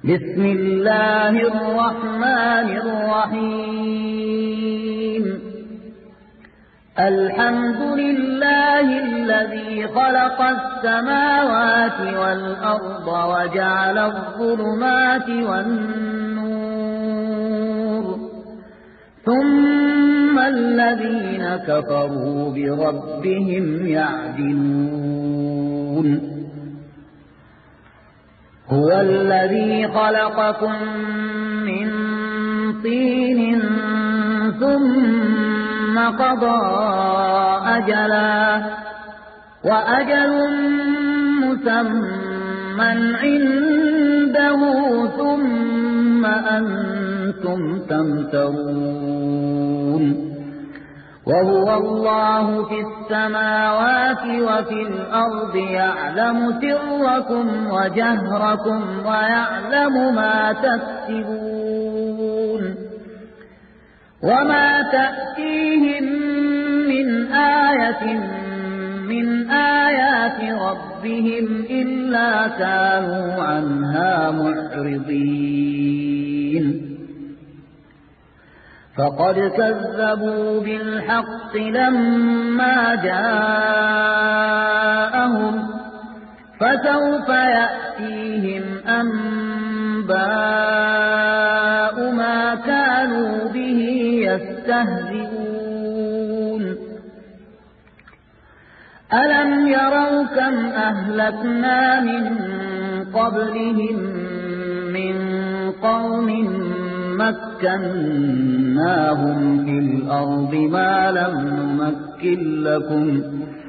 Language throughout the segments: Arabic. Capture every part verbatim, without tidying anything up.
بسم الله الرحمن الرحيم الحمد لله الذي خلق السماوات والأرض وجعل الظلمات والنور ثم الذين كفروا بربهم يعدلون هو الذي خلقكم من طين ثم قضى أجلا وأجل مسمى عنده ثم أنتم تمترون وهو الله في السماوات وفي الأرض يعلم سركم وجهركم ويعلم ما تكسبون وما تأتيهم من آية من آيات ربهم إلا كانوا عنها معرضين فقد كذبوا بالحق لما جاءهم فسوف يأتيهم أنباء ما كانوا به يستهزئون ألم يروا كم أهلكنا من قبلهم من قوم مكناهم في الأرض ما لم نمكن لكم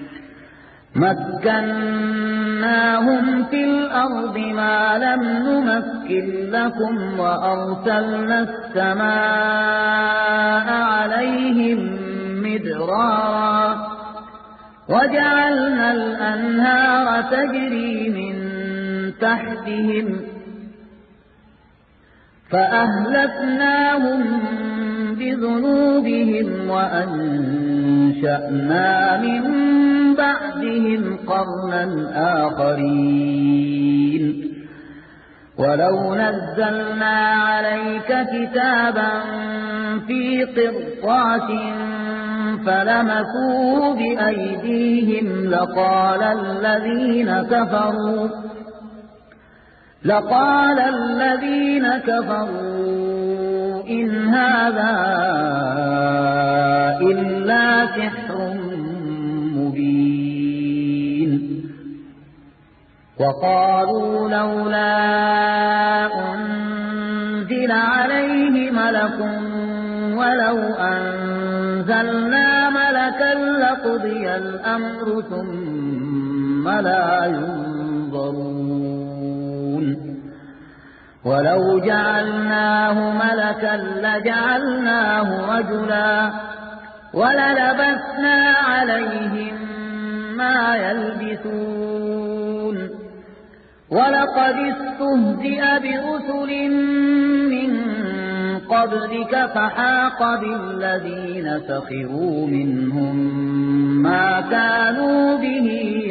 مكناهم في الأرض ما لم نمكن لكم وأرسلنا السماء عليهم مدرارا وجعلنا الأنهار تجري من تحتهم فأهلكناهم بذنوبهم وأنشأنا من بعدهم قرنا آخرين ولو نزلنا عليك كتابا في قرطاس فلمسوه بأيديهم لقال الذين كفروا لقال الذين كفروا إن هذا إلا سحر مبين وقالوا لولا أنزل عليه ملك ولو أنزلنا ملكا لقضي الأمر ثم لا ينظرون ولو جعلناه ملكا لجعلناه رجلا وللبسنا عليهم ما يلبسون ولقد استهزئ برسل من قبلك فحاق بالذين سخروا منهم ما كانوا به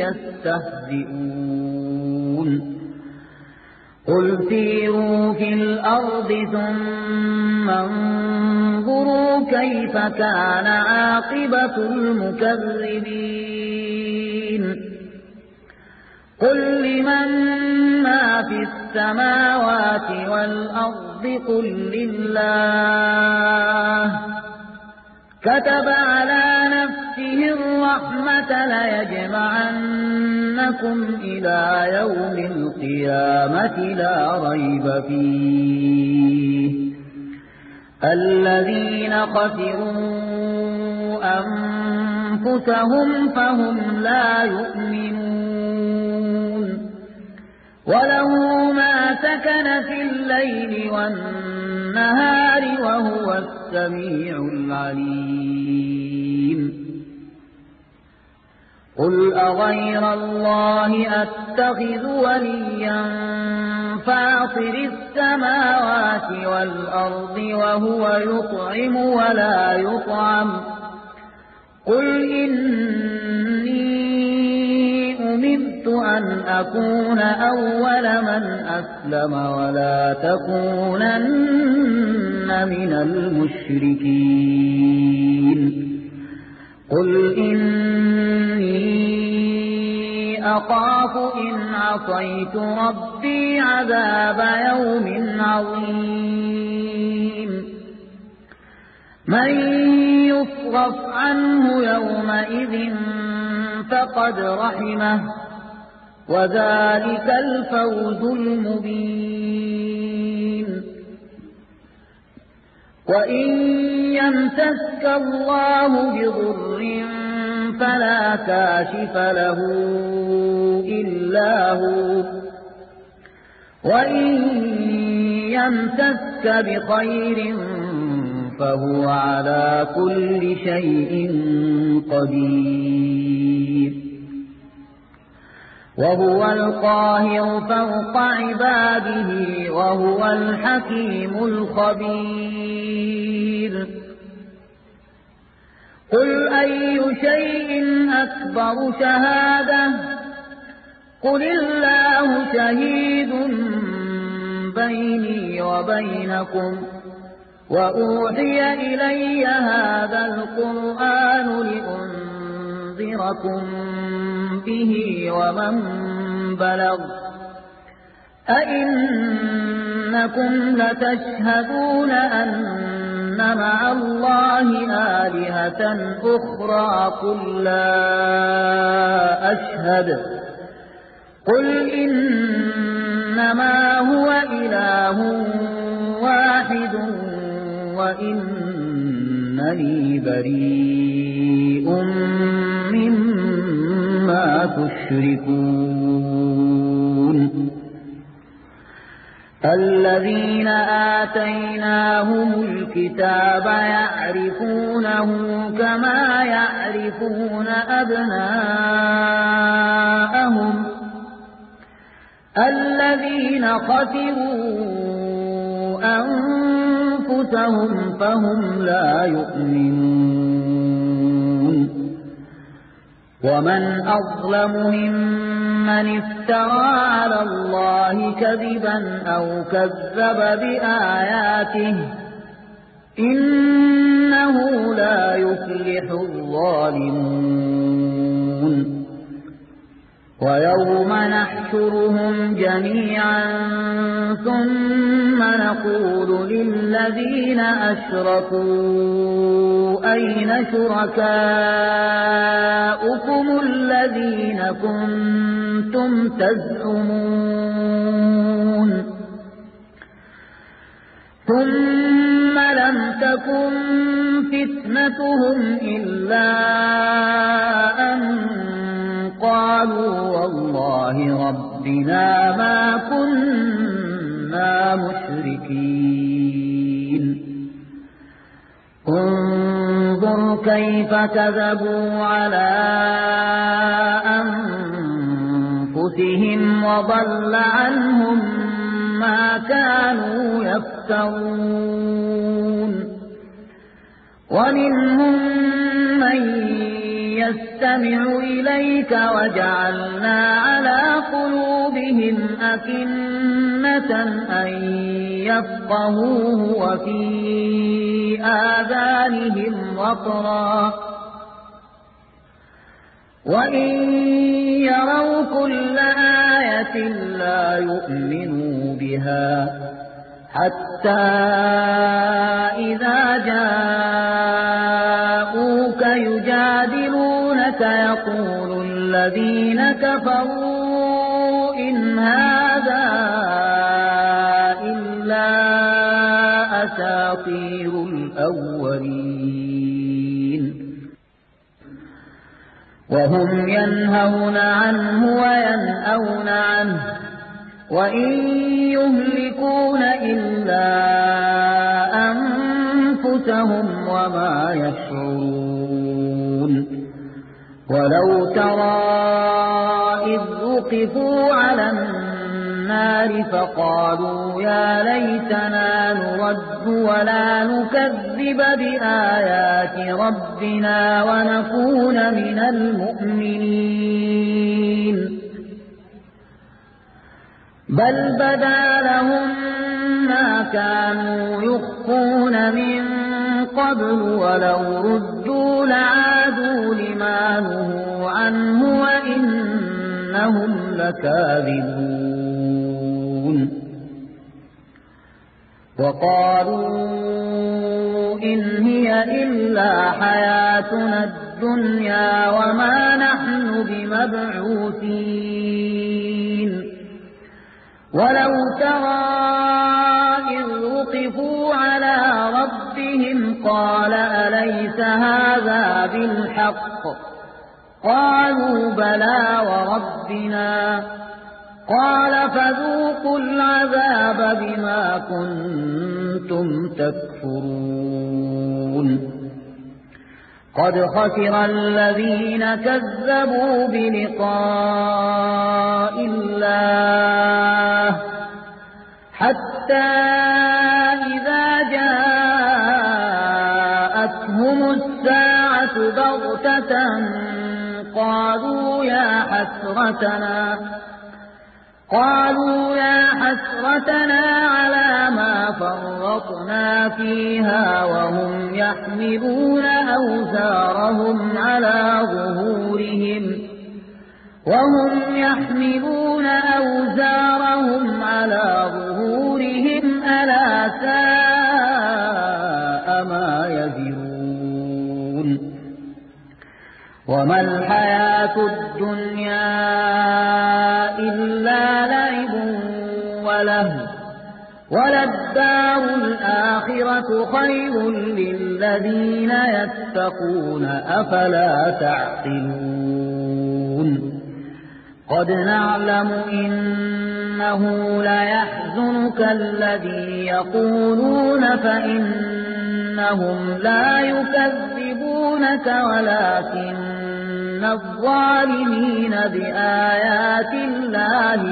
يستهزئون قل سيروا في الأرض ثم انظروا كيف كان عاقبة المكذبين قل لمن ما في السماوات والأرض قل لله كتب على نفسه الرحمة ليجمعنكم إلى يوم القيامة لا ريب فيه الذين خسروا أنفسهم فهم لا يؤمنون وله ما سكن في الليل والنهار وهو السميع العليم قل أغير الله أتخذ وليا فاطر السماوات والأرض وهو يطعم ولا قل إني أمرت أن أكون أول من أسلم ولا تكونن من المشركين قل إني أخاف إن عصيت ربي عذاب يوم عظيم من يصرف عنه يومئذ فقد رحمه وذلك الفوز المبين وإن يمسسك الله بضر فلا كاشف له إلا هو وإن يمسسك بخير فهو على كل شيء قدير وهو القاهر فوق عباده وهو الحكيم الخبير قل أي شيء أكبر شهادة قل الله شهيد بيني وبينكم وأوحي إلي هذا القرآن لأنذركم به ومن بلغ أئنكم لتشهدون أن مع الله آلهة أخرى قل لا أشهد قل إنما هو إله واحد وإنني بريء مما تشركون الذين آتيناهم الكتاب يعرفونه كما يعرفون أبناءهم الذين خسروا أنفسهم فهم لا يؤمنون ومن أظلم ممن افترى على الله كذبا أو كذب بآياته إنه لا يفلح الظالمون ويوم نحشرهم جميعا ثم نقول للذين أشركوا أين شركاؤكم الذين كنتم تزعمون ثم لم تكن فتنتهم إلا أن قالوا والله ربنا ما كنا مشركين انظر كيف كذبوا على أنفسهم وضل عنهم ما كانوا يفترون ومنهم من يستمع إليك وجعلنا على قلوبهم أكنة أن يفقهوه وفي آذانهم وقرا وإن يروا كل آية لا يؤمنوا بها حتى إذا جاءوك يجادلونك يقول الذين كفروا إن هذا إلا أساطير الأولين وهم ينهون عنه وينأون عنه وإن يهلكون إلا أنفسهم وما يشعرون ولو ترى إذ وقفوا على النار فقالوا يا ليتنا نرد ولا نكذب بآيات ربنا ونكون من المؤمنين بل بدا لهم ما كانوا يخفون من قبل ولو ردوا لعادوا لما نهوا عنه وإنهم لكاذبون وقالوا إن هي إلا حياتنا الدنيا وما نحن بمبعوثين ولو ترى إذ وقفوا على ربهم قال أليس هذا بالحق قالوا بلى وربنا قال فذوقوا العذاب بما كنتم تكفرون قد خسر الذين كذبوا بلقاء الله حتى إذا جاءتهم الساعة بغتة قالوا يا حسرتنا قالوا يا حسرتنا على ما فرطنا فيها وهم يحملون أوزارهم على ظهورهم وهم يحملون أوزارهم على ظهورهم ألا ساء ما يزرون وما الحياة الدنيا إلا لعب وله وللدار الآخرة خير للذين يتقون أفلا تعقلون قد نعلم إنه ليحزنك الذي يقولون فإنهم لا يكذبونك ولكن الظالمين بآيات الله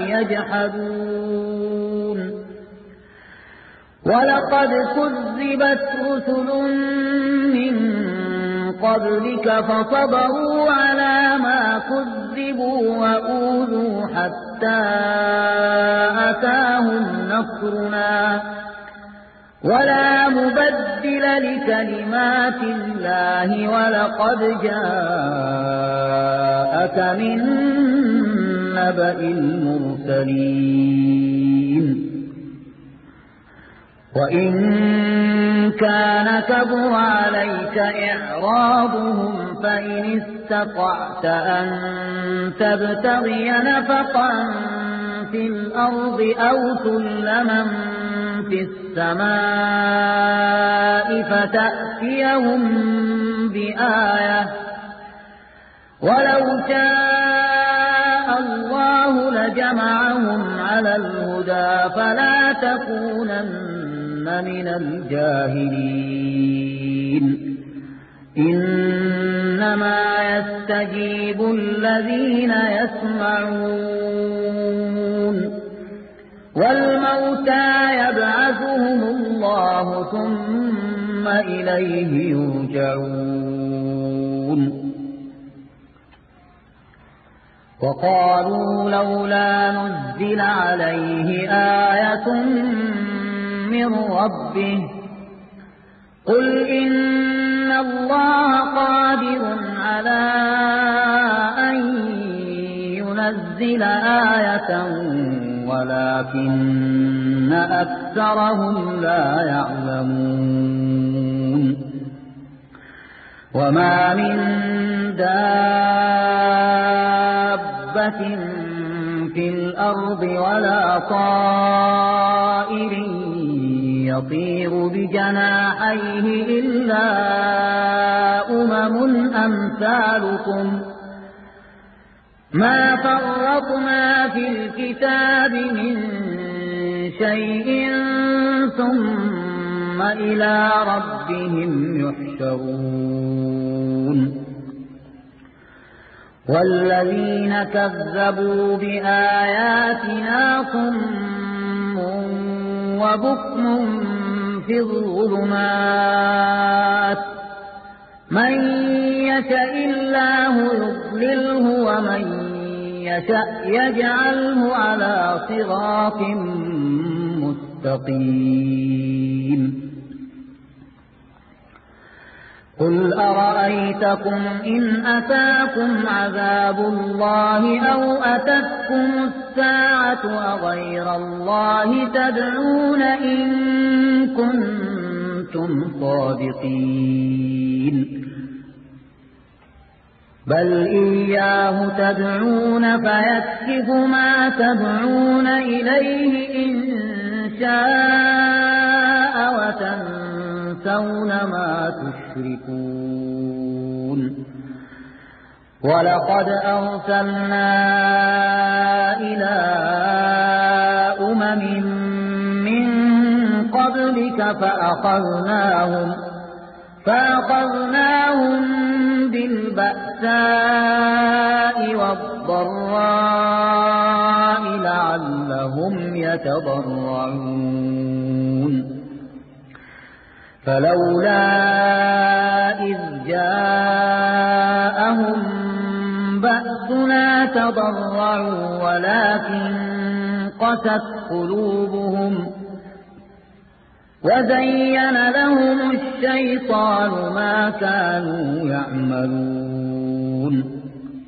يجحدون ولقد كذبت رسل من قبلك فصبروا على ما كذبوا وأوذوا حتى أتاهم نصرنا ولا مبدل لكلمات الله ولقد جاءك من نبأ المرسلين وإن كان كبر عليك إعراضهم فإن استطعت أن تبتغي نفقا في الأرض أو سلما في السماء فتأتيهم بآية ولو شاء الله لجمعهم على الهدى فلا تكونن من الجاهلين إنما يستجيب الذين يسمعون والموتى يبعثهم الله ثم إليه يرجعون وقالوا لولا نزل عليه آية من ربه قل إن الله قادر على أن ينزل آية ولكن أكثرهم لا يعلمون وما من دابة في الأرض ولا طائر يطير بجناحيه إلا أمم أمثالكم ما فرطنا في الكتاب من شيء ثم إلى ربهم يحشرون والذين كذبوا بآياتنا صم وبكم في الظلمات من يشاء الله يضلله ومن يشأ يجعله على صراط مستقيم قل أرأيتكم إن أتاكم عذاب الله أو أتتكم الساعة أغير الله تدعون إن كنتم صادقين بل إياه تدعون فيكشف ما تدعون إليه إن شاء وتنسون ما تشركون ولقد أرسلنا إلى أمم من قبلك فأخذناهم فأخذناهم بالبأساء والضراء لعلهم يتضرعون فلولا إذ جاءهم بأسنا تضرعوا ولكن قست قلوبهم وزين لهم الشيطان ما كانوا يعملون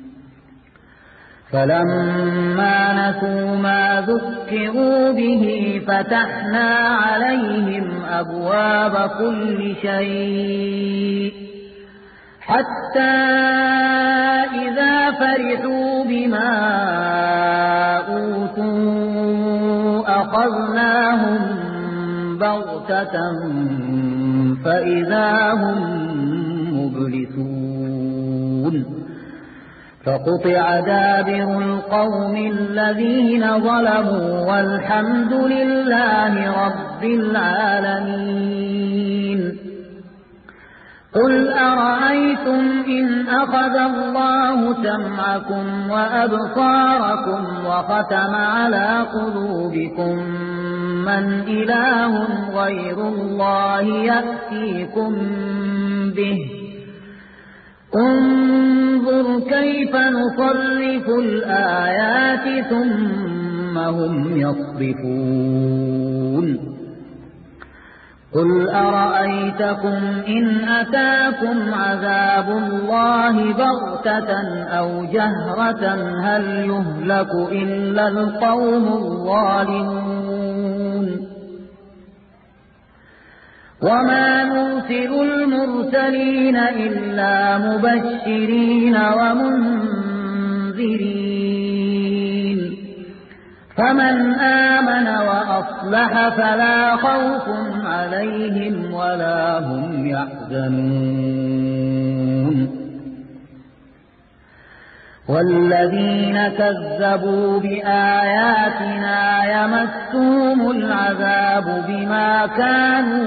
فلما نسوا ما ذكروا به فتحنا عليهم أبواب كل شيء حتى إذا فرحوا بما أوتوا أخذناهم بغتة فإذا هم مبلسون فقطع دابر القوم الذين ظلموا والحمد لله رب العالمين قل أرأيتم إن أخذ الله سمعكم وأبصاركم وختم على قلوبكم من إله غير الله يأتيكم به انظر كيف نصرف الآيات ثم هم يصرفون قل أرأيتكم إن أتاكم عذاب الله بغتة أو جهرة هل يهلك إلا القوم الظالمون وما نرسل المرسلين إلا مبشرين ومنذرين فمن آمن وأصلح فلا خوف عليهم ولا هم يحزنون والذين كذبوا بآياتنا يمسهم العذاب بما كانوا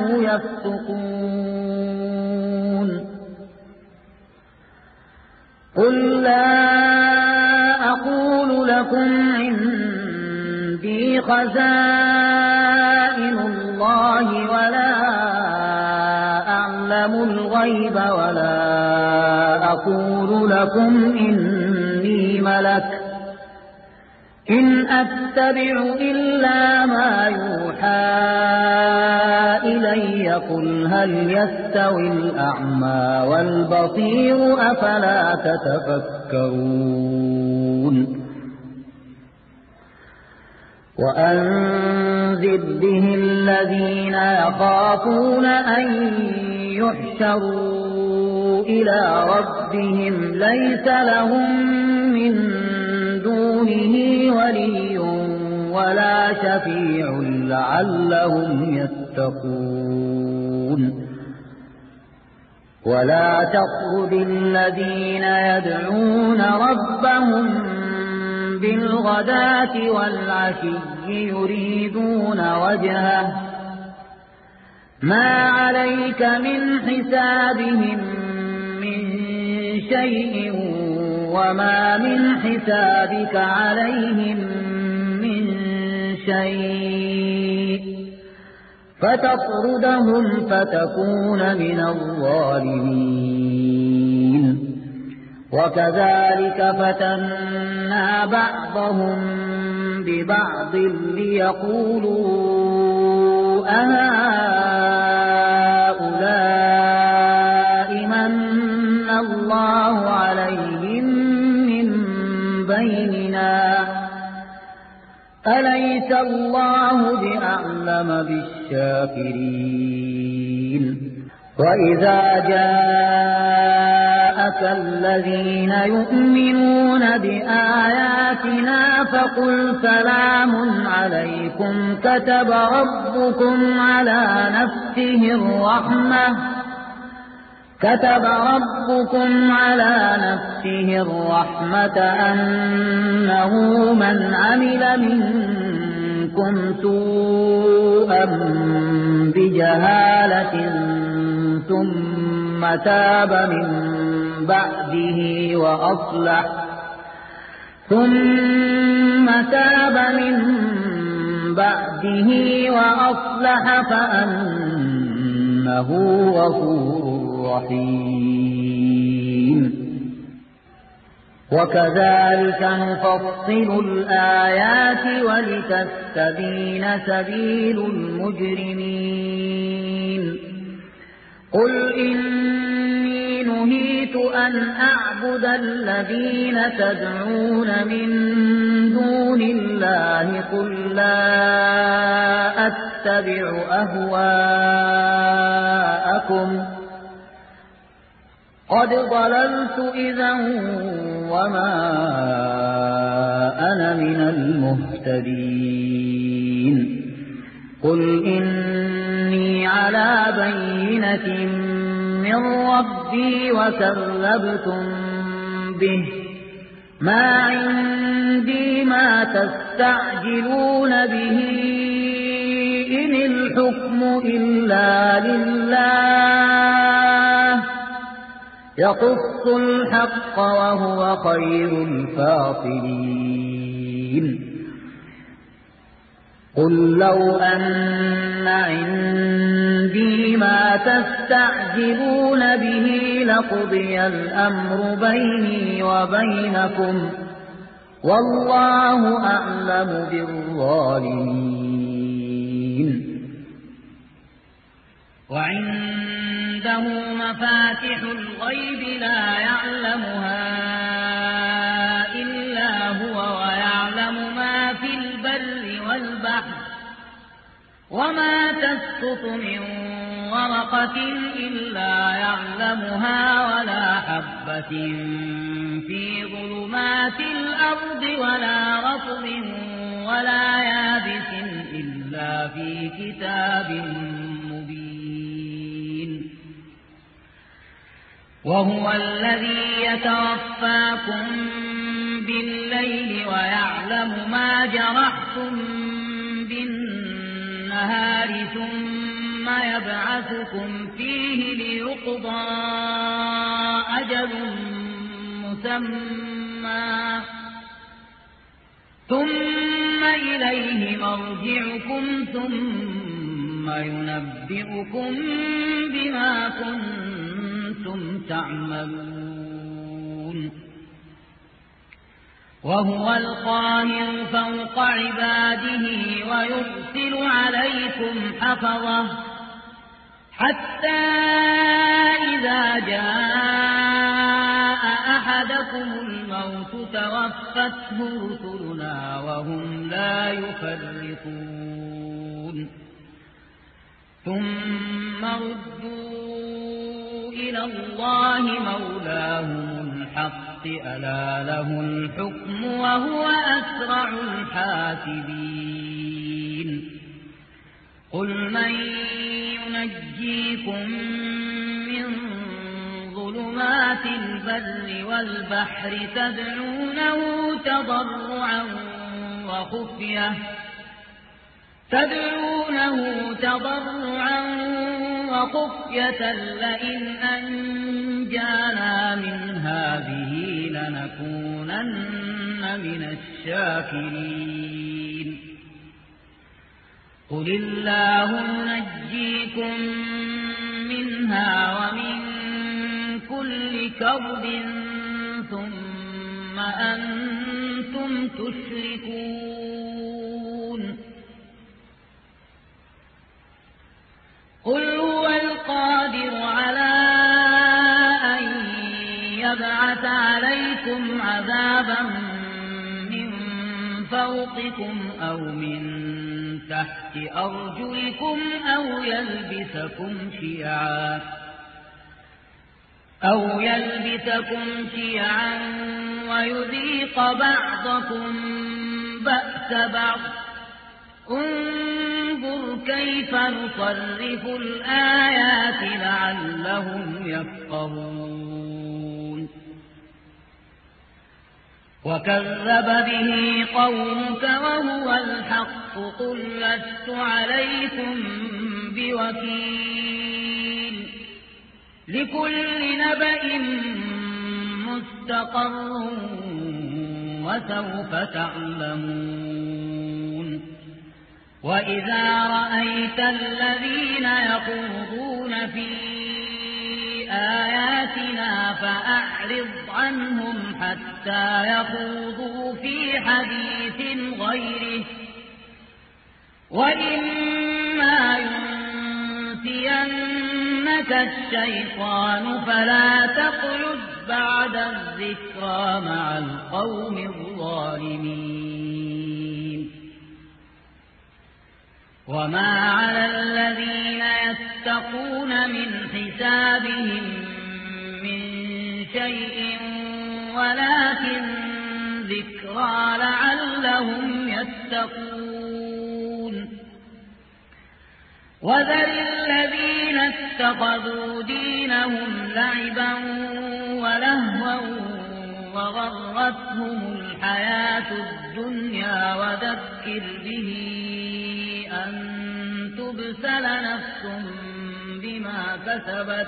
يفسقون قل لا أقول لكم عندي خزائن الله ولا أعلم الغيب ولا أقول لكم إني ملك إن أتبع إلا ما يوحى إلي قل هل يستوي الأعمى والبصير أفلا تتفكرون وأنذر به الذين يخافون أن يحشروا إلى ربهم ليس لهم من دونه ولي ولا شفيع لعلهم يتقون ولا تطرد الذين يدعون ربهم بالغداة والعشي يريدون وجهه ما عليك من حسابهم من شيء وما من حسابك عليهم من شيء فتطردهم فتكون من الظالمين وكذلك فتنا فَتَنَّا بَعْضَهُم بِبَعْضٍ لِيَقُولُوا أَهَٰؤُلَاءِ مَنَّ اللَّهُ عَلَيْهِم مِّن بَيْنِنَا أَلَيْسَ اللَّهُ بِأَعْلَمَ بِالشَّاكِرِينَ وَإِذَا جَاءَكَ الَّذِينَ يُؤْمِنُونَ بِآيَاتِنَا فَقُلْ سَلَامٌ عَلَيْكُمْ كَتَبَ رَبُّكُمْ عَلَى نَفْسِهِ الرَّحْمَةَ كتب ربكم على نفسه الرحمة أنه من عمل منكم سوءا بجهالة ثم تاب من بعده وأصلح ثم تاب من بعده وأصلح فأنه غفور رحيم وكذلك نفصل الآيات ولتستبين سبيل المجرمين قل إني نهيت أن أعبد الذين تدعون من دون الله قل لا أتبع أهواءكم قد ضللت إذا وما أنا من المهتدين قل إني على بينة من ربي وكذبتم به ما عندي ما تستعجلون به إن الحكم إلا لله يقص الحق وهو خير الفاصلين قل لو أن عندي ما تستعجلون به لقضي الأمر بيني وبينكم والله أعلم بالظالمين وعنده مفاتح الغيب لا يعلمها إلا هو ويعلم ما في البر والبحر وما تسقط من ورقة إلا يعلمها ولا حبة في ظلمات الأرض ولا رطب ولا يابس إلا في كتاب وهو الذي يتوفاكم بالليل ويعلم ما جرحتم بالنهار ثم يبعثكم فيه ليقضى أجل مسمى ثم إليه مرجعكم ثم ينبئكم بما كنتم تعملون وهو القاهر فوق عباده ويرسل عليكم حفظه حتى إذا جاء أحدكم الموت توفته رسلنا وهم لا يفرطون ثم ردوا إلى الله مولاهم الحق ألا له الحكم وهو أسرع الحاسبين قل من ينجيكم من ظلمات البر والبحر تدعونه تضرعا وخفية تدعونه تضرعا وخفية لئن أنجانا من هذه لنكونن من الشاكرين قل الله ينجيكم منها ومن كل كرب ثم أنتم تشركون قل هو القادر على أن يبعث عليكم عذابا من فوقكم أو من تحت أرجلكم أو يلبسكم شيعا أو يلبسكم شيعا ويذيق بعضكم بأس بعض انظر كيف نصرف الآيات لعلهم يفقهون وكذب به قومك وهو الحق قل لست عليكم بوكيل لكل نبأ مستقر وسوف تعلمون وإذا رأيت الذين يخوضون في آياتنا فأعرض عنهم حتى يخوضوا في حديث غيره وإما ينسينك الشيطان فلا تقعد بعد الذكرى مع القوم الظالمين وما على الذين يتقون من حسابهم من شيء ولكن ذكرى لعلهم يتقون وذر الذين اتخذوا دينهم لعبا ولهوا وغرتهم الحياة الدنيا وذكر به أن تبسل نفس بما كسبت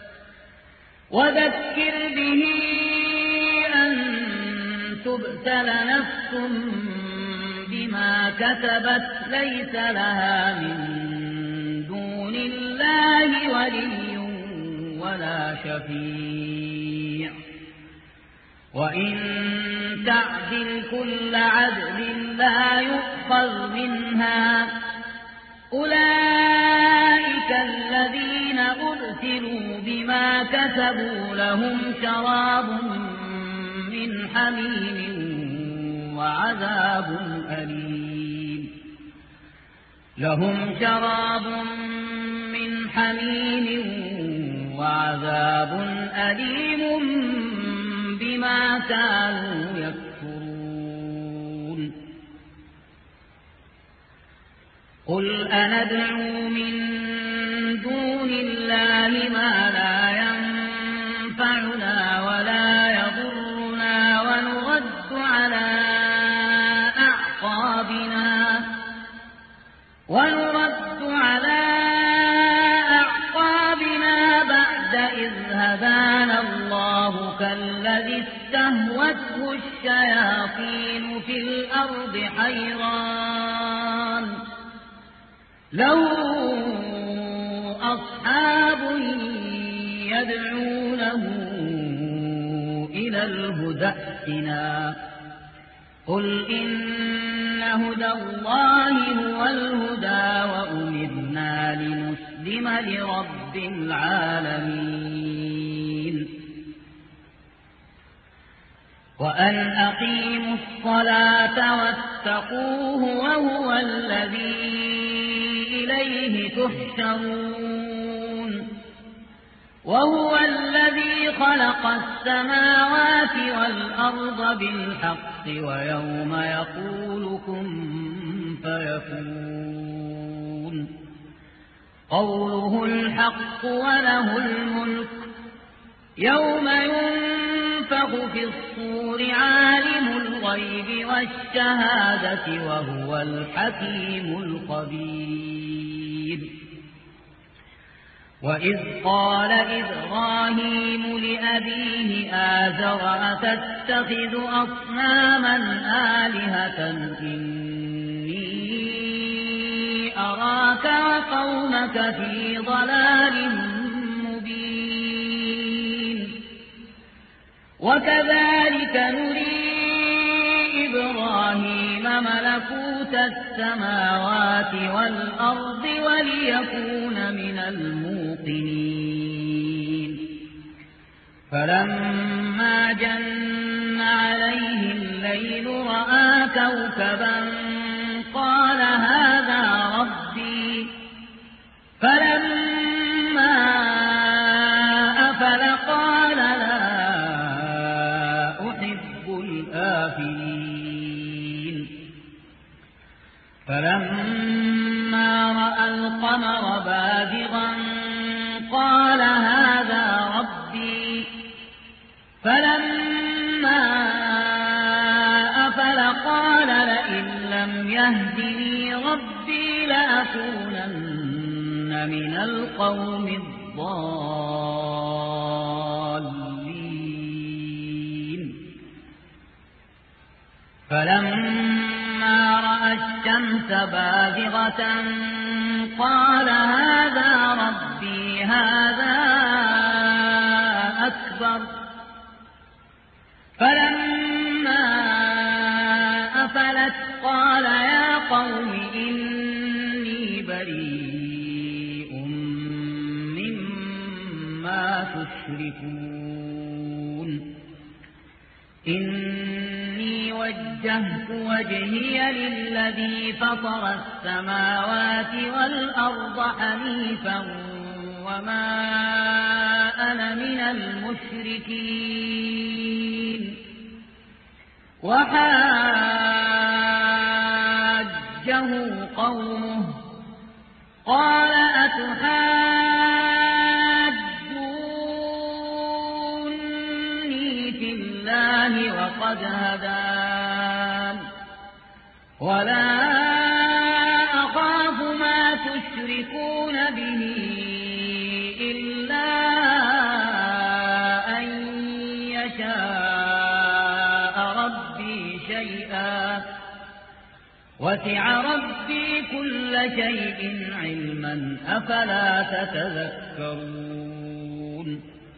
وذكر به أن تبسل نفس بما كسبت ليس لها من دون الله ولي ولا شفيع وإن تعدل كل عدل لا يؤخذ منها أولئك الذين أبسلوا بما كسبوا لهم شراب من حميم وعذاب أليم لهم شراب من حميم وعذاب أليم بما كانوا يكفرون قل أندعو من دون الله ما لا ينفعنا ولا يضرنا ونرد على أعقابنا ونرد على أعقابنا بعد إذ هدانا الله كالذي استهوته الشياطين في الأرض حيران له أصحاب يدعونه إلى الهدى ائتنا قل إن هدى الله هو الهدى وأمرنا لنسلم لرب العالمين وأن أقيموا الصلاة واتقوه وهو الذي إليه تحشرون وهو الذي خلق السماوات والأرض بالحق ويوم يقول كن فيكون قوله الحق وله الملك يوم ينفخ في الصور عالم الغيب والشهادة وهو الحكيم الخبير وإذ قال إبراهيم لأبيه آزر أتتخذ أصناما آلهة إني أراك وقومك في ضلال مبين وكذلك نري إبراهيم ملكوت السماوات والأرض وليكون من الموقنين فلما جن عليه الليل رأى كوكبا قال هذا ربي فلما أفل قال لا أحب الآفلين فلما رأى القمر بازغا قال هذا ربي فلما أفل قال لئن لم يهدني ربي لأكونن من القوم الضالين فلما رأى الشمس بازغة قال هذا ربي هذا أكبر فلما أفلت قال يا قوم إني بريء مما تشركون إني وجهت وجهي للذي فطر السماوات والأرض حنيفا وما أنا من المشركين وحاجه قومه قال أتحاجوني في الله وقد هدان ولا أخاف ما تشركون به إلا أن يشاء ربي شيئا وسع ربي كل شيء علما أفلا تتذكرون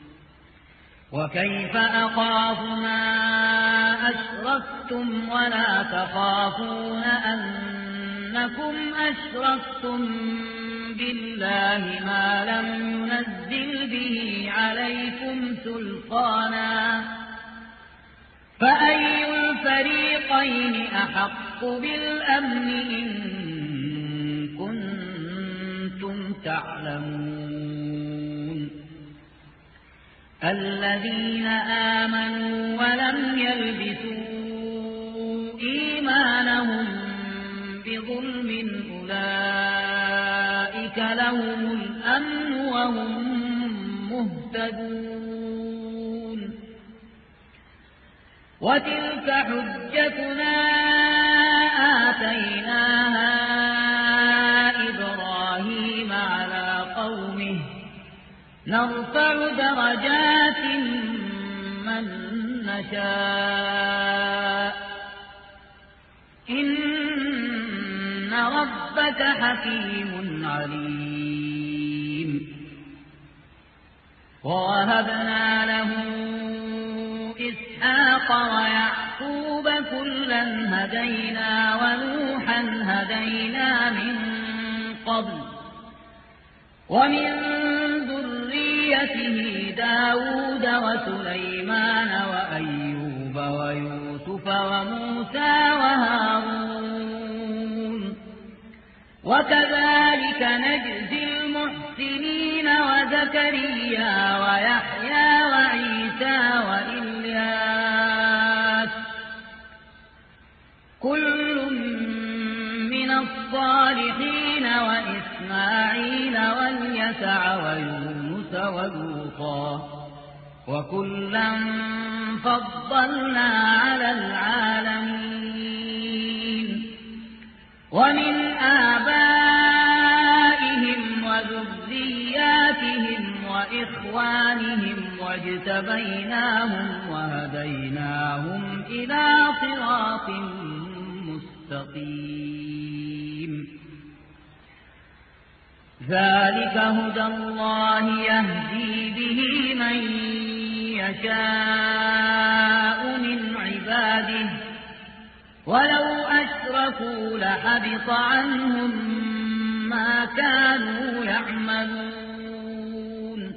وكيف أخاف ما أشركتم ولا تخافون أنكم أشركتم بالله ما لم ينزل به عليكم سلطانا فأي الفريقين أحق بالأمن إن كنتم تعلمون الذين آمنوا ولم يلبسوا إيمانهم بظلم أولئك لهم الأمن وهم مهتدون وتلك حجتنا آتيناها إبراهيم على قومه نرفع درجات من نشاء إن ربك حكيم عليم ووهبنا له إسحاق ويعقوب كلا هدينا ونوحا هدينا من قبل ومن ذريته داود وسليمان وأيوب ويوسف وموسى وهارون وكذلك نجزي المحسنين وزكريا ويحيى وعيسى وإلياس كل من الصالحين وإسماعيل واليسع ويونس ولوطا وكلا فضلنا على العالمين ومن آبائهم وذرياتهم وإخوانهم واجتبيناهم وهديناهم إلى صراط مستقيم ذلك هدى الله يهدي به من يشاء من عباده ولو أشركوا لحبط عنهم ما كانوا يعملون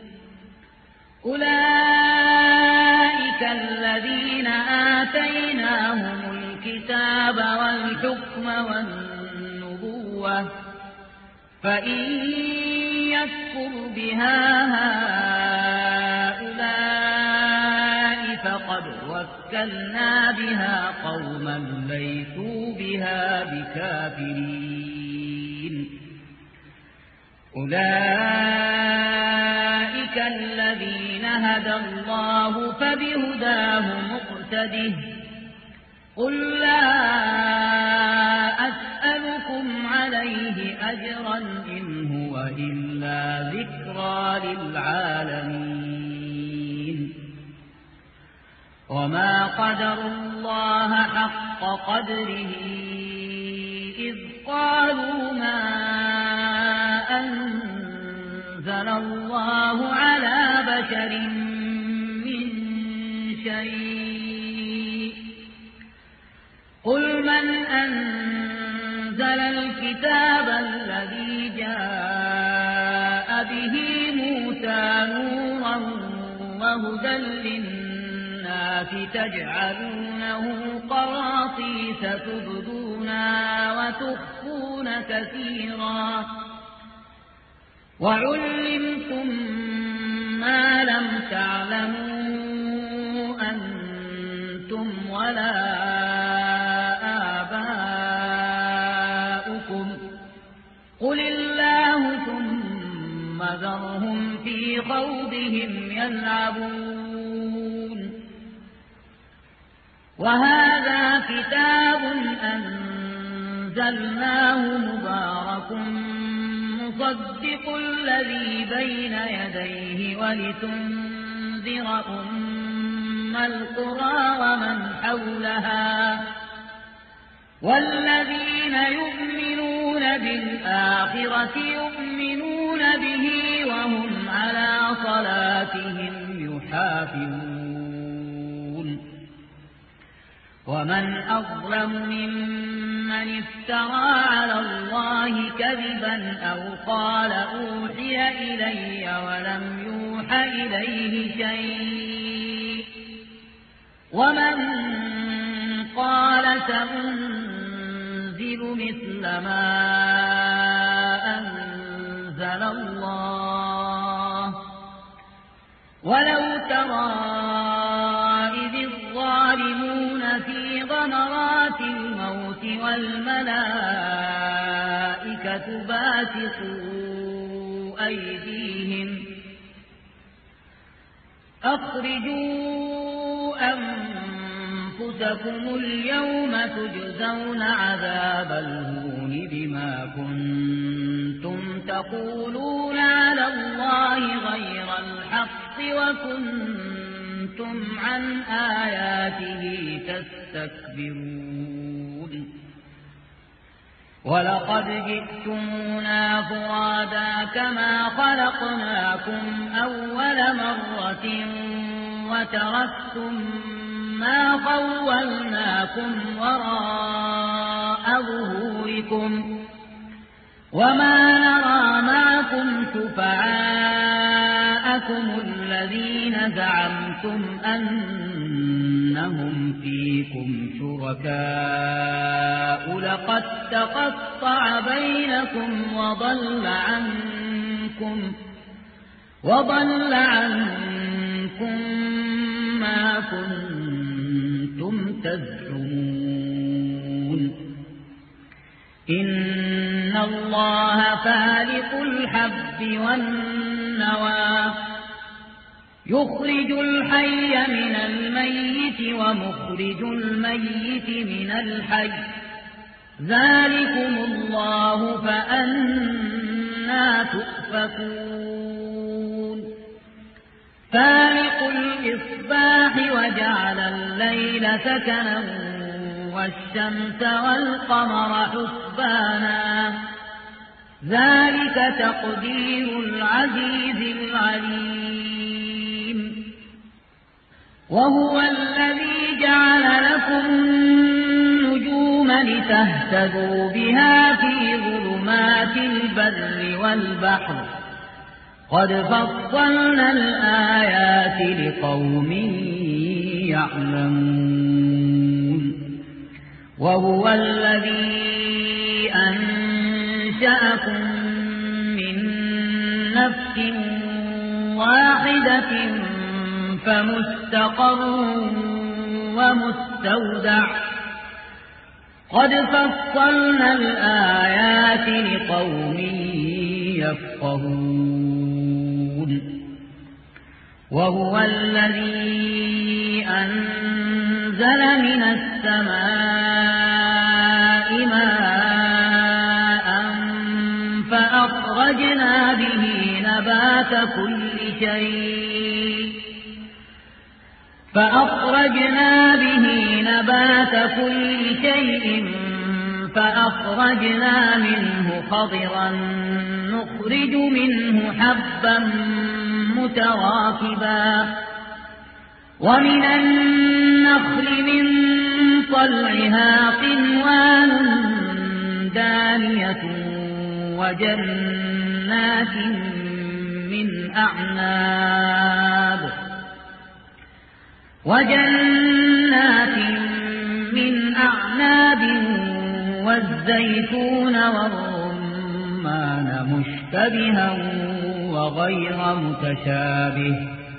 أولئك الذين آتيناهم الكتاب والحكم والنبوة فإن يكفر بها هؤلاء فقد وكلنا بها قوما ليسوا بها بكافرين أولئك الذين هدى الله فبهداه مقتده قل لا أسألكم عليه أجرا إن هو إلا ذكرى للعالمين وما قدروا الله حق قدره إذ قالوا ما أنزل الله على بشر من شيء قل من أنزل الكتاب الذي جاء به موسى نورا وهدى للناس تجعلونه قراطيس تبدونها وتخفون كثيرا وعلمتم ما لم تعلموا أنتم ولا قل الله ثم ذرهم في خوضهم يلعبون وهذا كتاب أنزلناه مبارك مصدق الذي بين يديه ولتنذر أم القرى ومن حولها والذين يؤمنون بالآخرة يؤمنون به وهم على صلاتهم يحافظون ومن أظلم ممن افترى على الله كذبا أو قال أوحي إلي ولم يوح إليه شيء ومن قال سأنزل مثل ما أنزل الله ولو ترى إذ الظالمون في غمرات الموت والملائكة باسطوا أيديهم أخرجوا أنفسكم اليوم تجزون عذاب الهون بما كنتم تقولون على الله غير الحق وكنتم عن آياته تستكبرون ولقد جئتمونا فرادا كما خلقناكم أول مرة وتركتم ما خولناكم وراء ظهوركم وما نرى معكم شفعاءكم الذين زعمتم أنهم فيكم شركاء لقد تقطع بينكم وضل عنكم وضل عنكم ما كنتم تزعمون إن الله فالق الحب والنوى يخرج الحي من الميت ومخرج الميت من الحي ذلكم الله فأنى تؤفكون فالق الإصباح وجعل الليل سكنا والشمس والقمر حسبانا ذلك تقدير العزيز العليم وهو الذي جعل لكم النجوم لتهتدوا بها في ظلمات البر والبحر قد فصلنا الآيات لقوم يعلمون وهو الذي أنشأكم من نفس واحدة فمستقر ومستودع قد فصلنا الآيات لقوم يفقهون وهو الذي أنزل من السماء ماء فأخرجنا به نبات كل شيء فأخرجنا به نبات كل شيء فأخرجنا منه خضرا نخرج منه حبا متراكبا ومن النخل من طلعها قنوان دانية وجنات من أعناب وجنات من أعناب والزيتون والرمان مشتبها وغير متشابه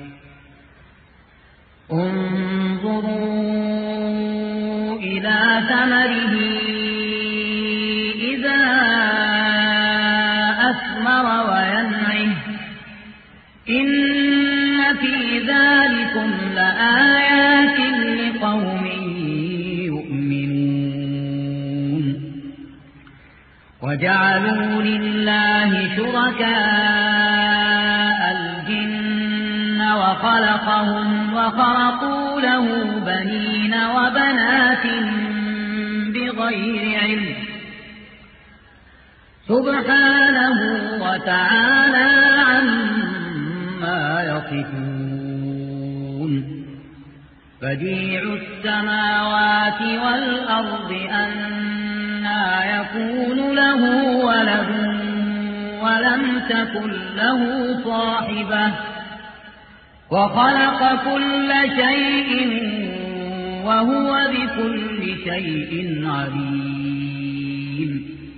انظروا إلى ثمره إذا أثمر وينعه إن في ذلكم لآيات لقوم يؤمنون وجعلوا لله شركاء الجن وخلقهم وخرقوا له بنين وبنات بغير علم سبحانه وتعالى عما يصفون بديع السماوات والأرض أنى يكون له ولد ولم تكن له صاحبة وخلق كل شيء وهو بكل شيء عليم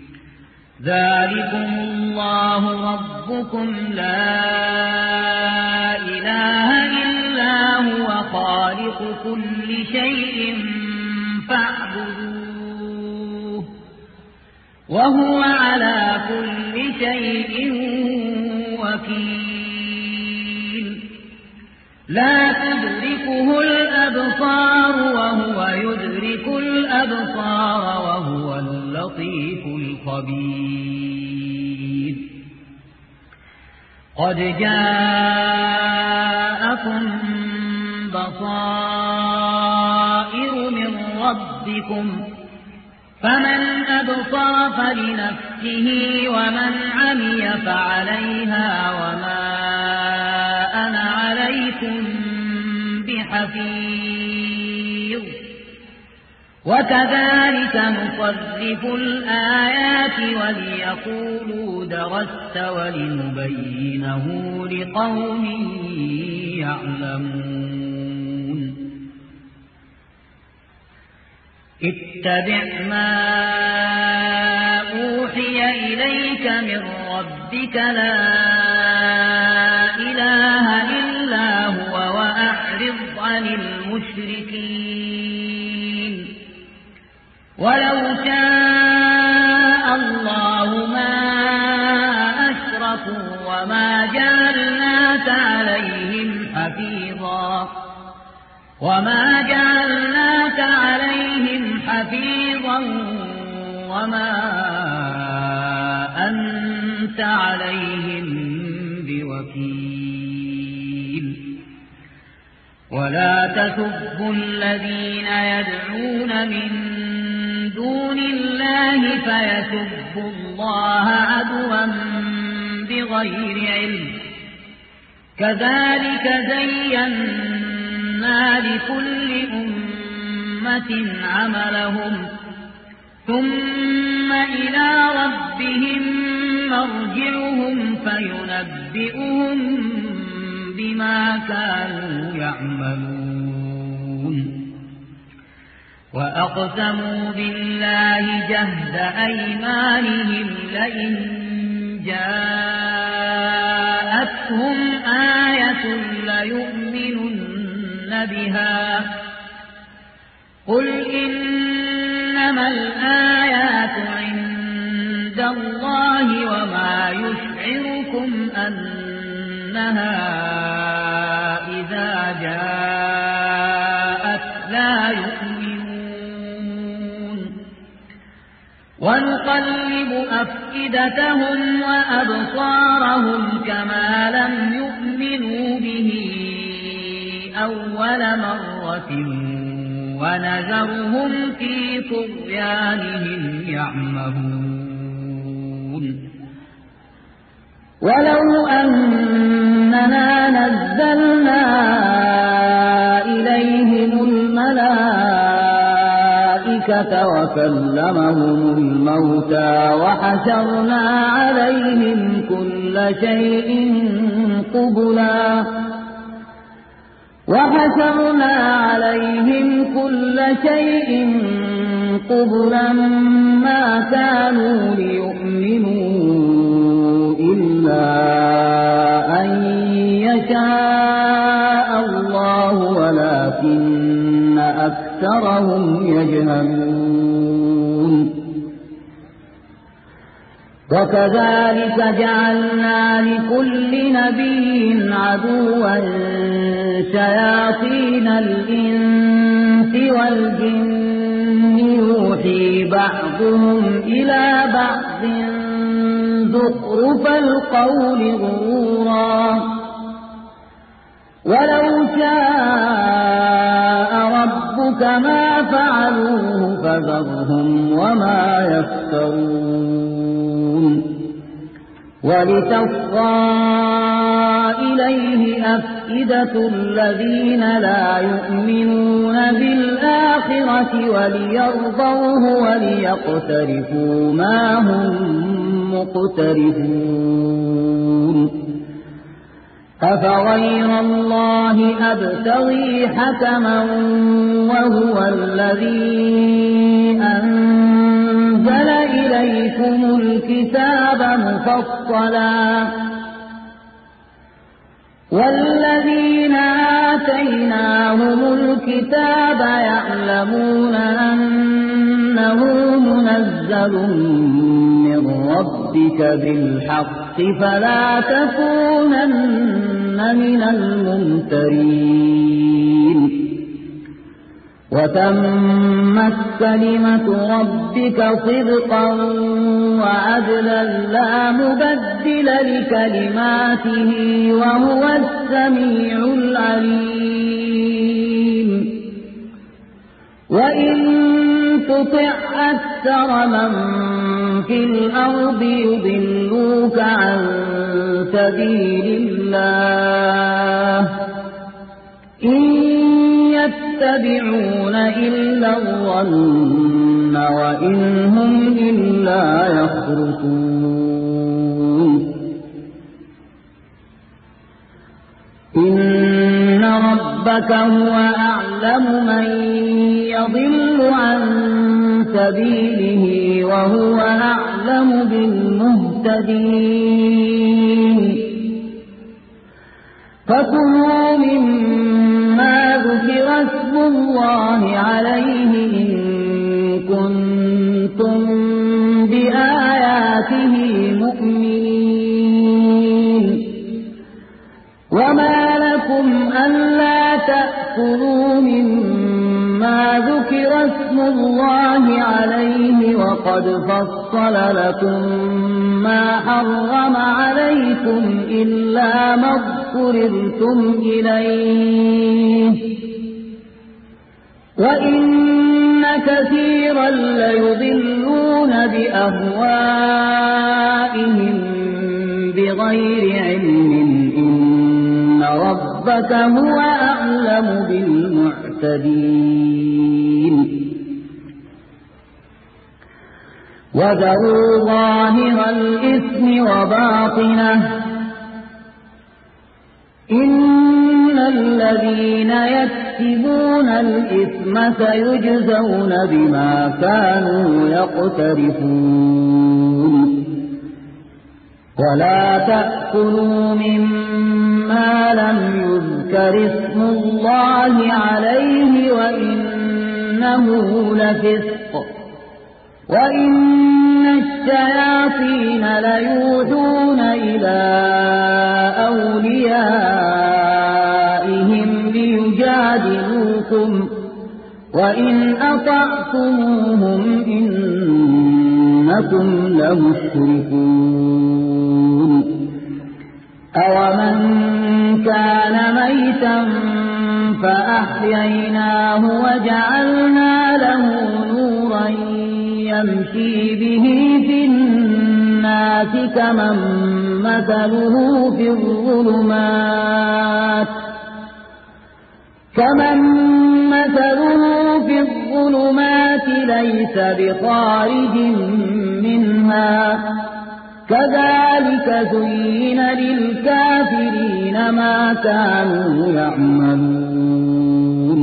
ذلكم الله ربكم لا إله إلا هو خالق كل شيء فاعبدوه وهو على كل شيء وكيل لا تدركه الأبصار وهو يدرك الأبصار وهو اللطيف الخبير قد جاءكم بصائر من ربكم فمن أبصر فلنفسه ومن عمي فعليها وما أنا عليكم بحفيظ وكذلك نصرف الآيات وليقولوا درست ولنبينه لقوم يعلمون اتبع ما أوحي إليك من ربك لا إله إلا هو وأعرض عن المشركين ولو شاء الله ما أشركوا وما جعلناك عليهم حفيظا وما جعلناك عليهم حفيظا وما أنت عليهم بوكيل ولا تسبوا الذين يدعون من دون الله فيسبوا الله عدوا بغير علم كذلك زينا لكل أمة عملهم ثم إلى ربهم مرجعهم فينبئهم بما كانوا يعملون وأقسموا بالله جهد أيمانهم لئن جاءتهم آية ليؤمنن بها قل إنما الآيات عند الله وما يشعركم أنها إذا جاءت لا يؤمنون ونقلب أفئدتهم وأبصارهم كما لم يؤمنوا به أول مرة ونذرهم في طغيانهم يعمهون ولو أننا نزلنا إليهم الملائكة وكلمهم الموتى وحشرنا عليهم كل شيء قبلا وحشرنا عليهم كل شيء قبلا ما كانوا ليؤمنوا إلا أن يشاء الله ولكن أكثرهم يجهلون وكذلك جعلنا لكل نبي عدوا شياطين الإنس والجن يوحي بعضهم إلى بعض زخرف القول غرورا ولو شاء ربك ما فعلوه فذرهم وما يفترون ولتصغى إليه أفئدة الذين لا يؤمنون بالآخرة وليرضوه وليقترفوا ما هم مقترفون أفغير الله أبتغي حكما وهو الذي أنزل إليكم الكتاب مفصلا والذين آتيناهم الكتاب يعلمون أنه منزل من ربك بالحق فلا تكونن من الممترين وتمت كلمة ربك صدقا وعدلا لا مبدل لكلماته وهو السميع العليم وإن تطع أكثر من في الأرض يضلوك عن سبيل الله إن يتبعون إلا الظن وإن هم إلا يخرصون إن ربك هو أعلم من يضل عن سبيله وهو أعلم بالمهتدين فكلوا مما ذكر اسم الله عليه إن كنتم بآياته مؤمنين وما لكم ألا تأكلوا مما ذكر اسم الله عليه وقد فصل لكم ما حرم عليكم إلا ما اضطررتم إليه وإن كثيرا ليضلون بأهوائهم بغير علم إن ربك هو أعلم بالمعتدين وذروا ظاهر الإثم وباطنه إن الذين يكسبون الإثم سيجزون بما كانوا يقترفون ولا تأكلوا مما لم يذكر اسم الله عليه وإنه لفسق وإن الشياطين ليوحون إلى أوليائهم ليجادلوكم وإن أطعتموهم إنكم لمشركون أومن كان ميتا فأحييناه وجعلنا له نورا يمشي به في الناس كمن مثله في الظلمات كمن مثله في الظلمات ليس بخارج منها كذلك زين للكافرين ما كانوا يعملون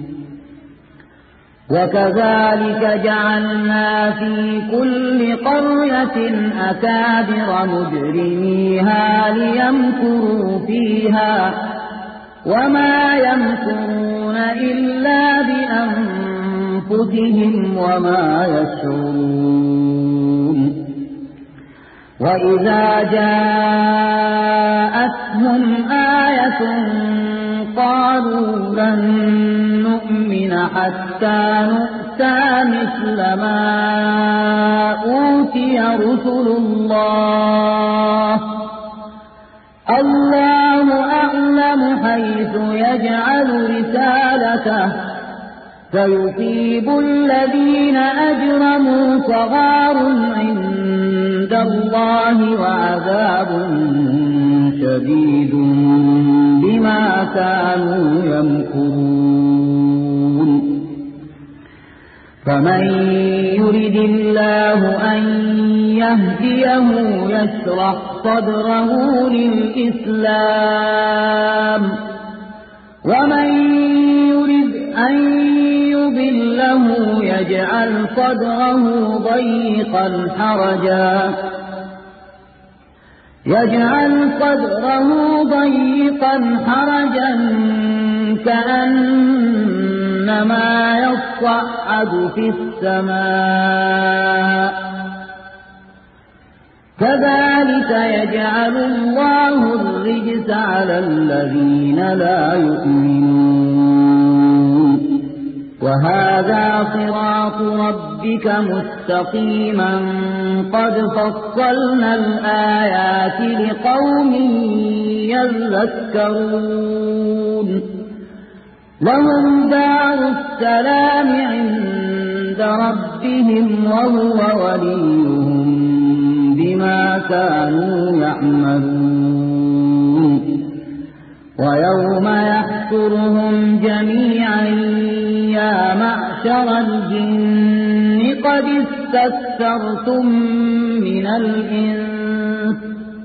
وكذلك جعلنا في كل قرية أكابر مجرميها ليمكروا فيها وما يمكرون إلا بأنفسهم وما يشعرون وإذا جاءتهم آية قالوا لن نؤمن حتى نؤتى مثل ما أوتي رسل الله الله أعلم حيث يجعل رسالته فيصيب الذين أجرموا صغار عند الله وعذاب شديد بما كانوا يمكرون فمن يرد الله أن يهديه يشرح صدره للإسلام ومن يرد أن يضله يجعل صدره ضيقا حرجا يجعل صدره ضيقا حرجا كأنما يصعد في السماء كذلك يجعل الله الرجس على الذين لا يؤمنون وهذا صراط ربك مستقيما قد فصلنا الآيات لقوم يذكرون لهم دار السلام عند ربهم وهو وليهم بما كانوا يعملون ويوم يحشرهم جميعا يا معشر الجن قد استكثرتم من الإنس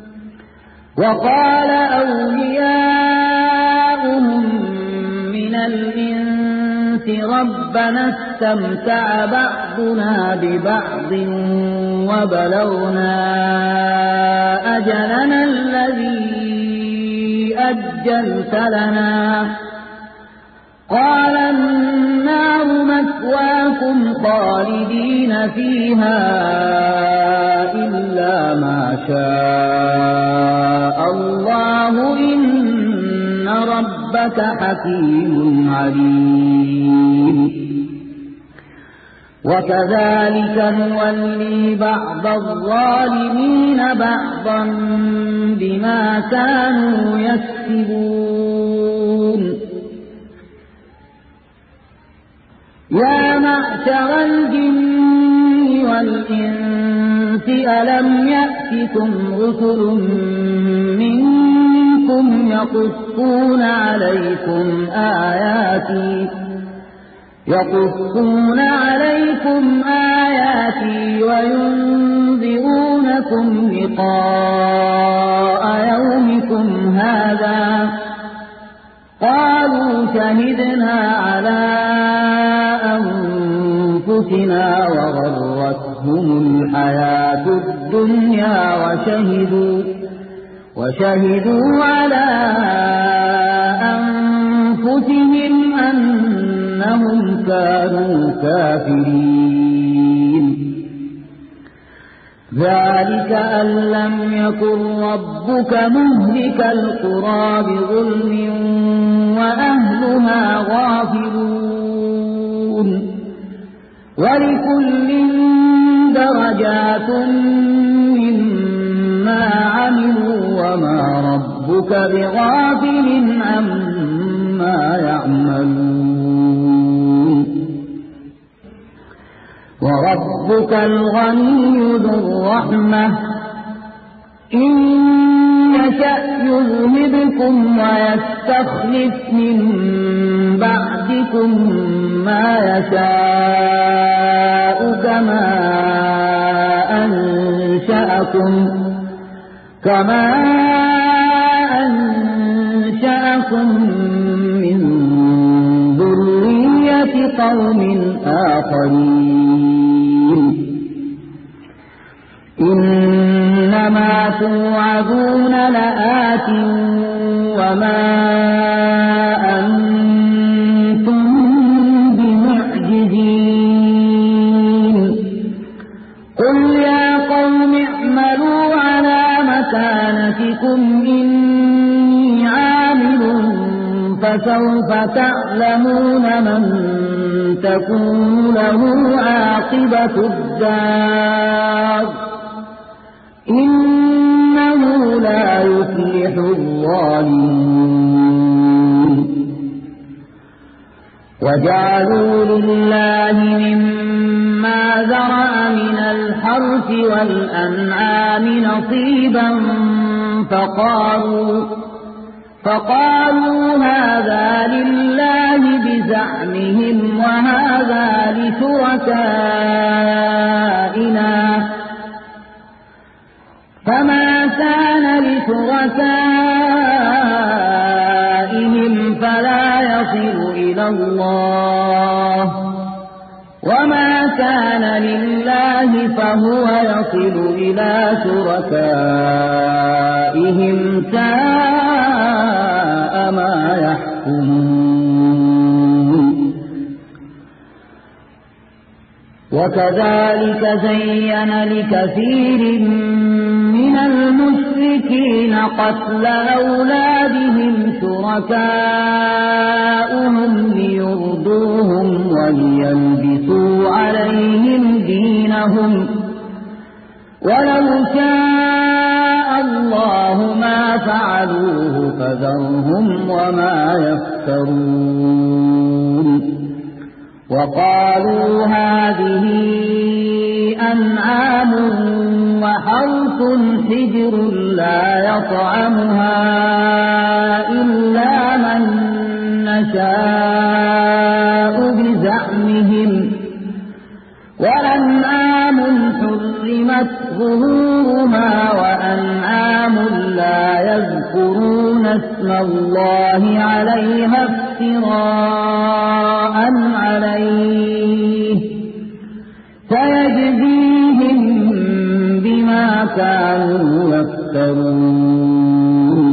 وقال أولياؤهم من الإنس ربنا استمتع بعضنا ببعض وبلغنا أجلنا الذي أجلت لنا قال النار مثواكم خالدين فيها إلا ما شاء الله إن ربك حكيم عليم وكذلك نولي بعض الظالمين بعضا بما كانوا يكسبون يا معشر الجن والإنس ألم يأتكم رسل منكم يقصون عليكم آياتي يقصون عليكم آياتي آياتي وينذرونكم لقاء يومكم هذا قالوا شهدنا على أنفسنا وغرتهم الحياة الدنيا وشهدوا, وشهدوا على أنفسهم أنهم كانوا كافرين. ذلك أن لم يكن ربك مهلك القرى بظلم وأهلها غافلون. ولكل درجات مما عملوا وما ربك بغافل عما يعملون. وربك الغني ذو الرحمة إن يشأ يذهبكم ويستخلف من بعدكم ما يشاء كما أنشأكم كما أنشأكم من ذرية قوم آخرين. إنما توعدون لآت وما أنتم بمعجزين. قل يا قوم اعملوا على مكانتكم إني عامل فسوف تعلمون من تكون له عاقبة الدار إنه لا يفلح الظالمون. وجعلوا لله مما ذرأ من الحرث والأنعام نصيبا فقالوا فقالوا هذا لله بزعمهم وهذا لشركائنا فما كان لشركائهم فلا يصل إلى الله وما كان لله فهو يصل إلى شركائهم ساء ما يحكمون. وكذلك زين لكثير من المشركين قتل أولادهم شركاؤهم ليردوهم وليلبسوا عليهم دينهم ولو شاء الله ما فعلوه فذرهم وما يفترون. وقالوا هذه أنعام وحرث حجر لا يطعمها إلا من نشاء بزعمهم وأنعام حرمت ظهورها وأنعام لا يذكرون اسم الله عليها افتراء عليه سيجزيهم بما كانوا يفترون.